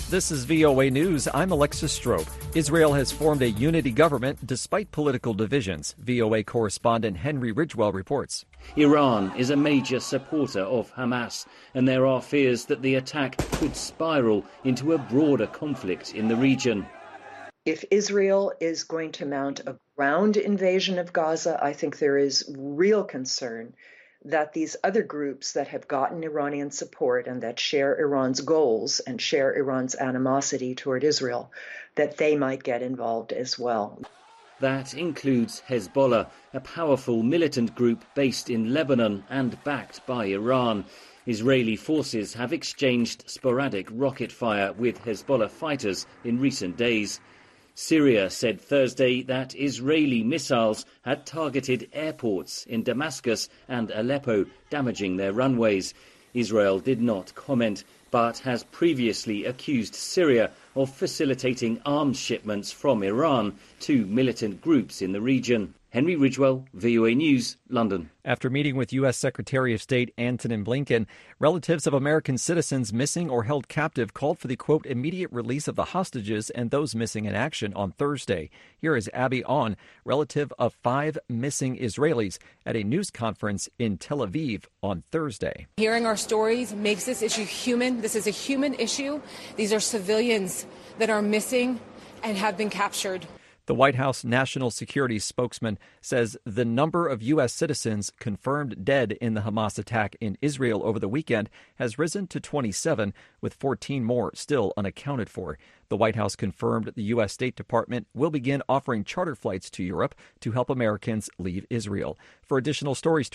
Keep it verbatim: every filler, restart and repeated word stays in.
This is V O A News. I'm Alexis Strope. Israel has formed a unity government despite political divisions. V O A correspondent Henry Ridgwell reports. Iran is a major supporter of Hamas, and there are fears that the attack could spiral into a broader conflict in the region. If Israel is going to mount a ground invasion of Gaza, I think there is real concern that these other groups that have gotten Iranian support and that share Iran's goals and share Iran's animosity toward Israel, that they might get involved as well. That includes Hezbollah, a powerful militant group based in Lebanon and backed by Iran. Israeli forces have exchanged sporadic rocket fire with Hezbollah fighters in recent days. Syria said Thursday that Israeli missiles had targeted airports in Damascus and Aleppo, damaging their runways. Israel did not comment, but has previously accused Syria of facilitating arms shipments from Iran to militant groups in the region. Henry Ridgwell, V O A News, London. After meeting with U S Secretary of State Antony Blinken, relatives of American citizens missing or held captive called for the, quote, immediate release of the hostages and those missing in action on Thursday. Here is Abby On, relative of five missing Israelis, at a news conference in Tel Aviv on Thursday. Hearing our stories makes this issue human. This is a human issue. These are civilians that are missing and have been captured. The White House national security spokesman says the number of U S citizens confirmed dead in the Hamas attack in Israel over the weekend has risen to twenty-seven, with fourteen more still unaccounted for. The White House confirmed the U S State Department will begin offering charter flights to Europe to help Americans leave Israel. For additional stories,